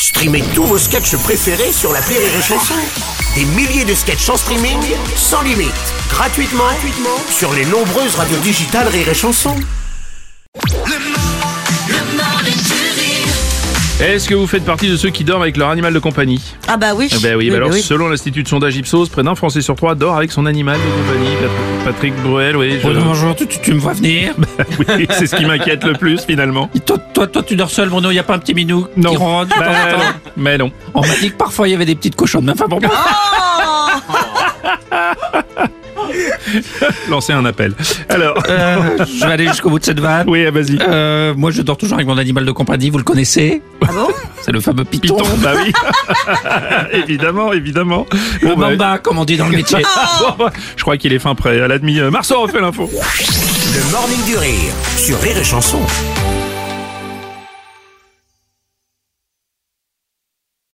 Streamez tous vos sketchs préférés sur l'appli Rire et Chanson. Des milliers de sketchs en streaming, sans limite, gratuitement sur les nombreuses radios digitales Rire et Chanson. Est-ce que vous faites partie de ceux qui dorment avec leur animal de compagnie? Ah bah oui. Alors, selon l'Institut de sondage Ipsos, près d'un Français sur 3 dort avec son animal de compagnie. Patrick Bruel, oui. Bonjour, tu me vois venir? Oui, c'est ce qui m'inquiète le plus, finalement. Et toi, tu dors seul, Bruno? Y a pas un petit minou Non. qui ronronne? Mais non. On m'a dit que parfois il y avait des petites cochonnes. Mais enfin bon. Lancer un appel. Alors, Je vais aller jusqu'au bout de cette vanne. oui, vas-y. Moi, je dors toujours avec mon animal de compagnie. Vous le connaissez? Ah bon? C'est le fameux python. Python, bah oui. évidemment. Le Bon, bamba, comme on dit dans le métier. je crois qu'il est fin prêt. À la demi, Marceau refait l'info. Le Morning du Rire sur Rire et Chanson.